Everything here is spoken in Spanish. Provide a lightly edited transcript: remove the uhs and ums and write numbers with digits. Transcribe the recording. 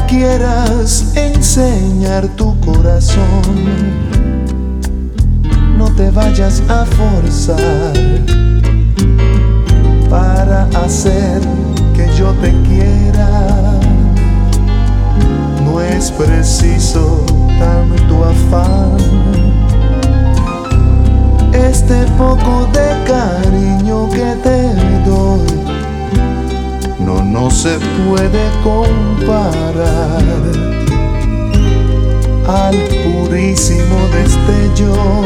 quieras enseñar tu corazón, no te vayas a forzar para hacer que yo te quiera. No es preciso tanto afán. Este poco de cariño que te doy no se puede comparar al purísimo destello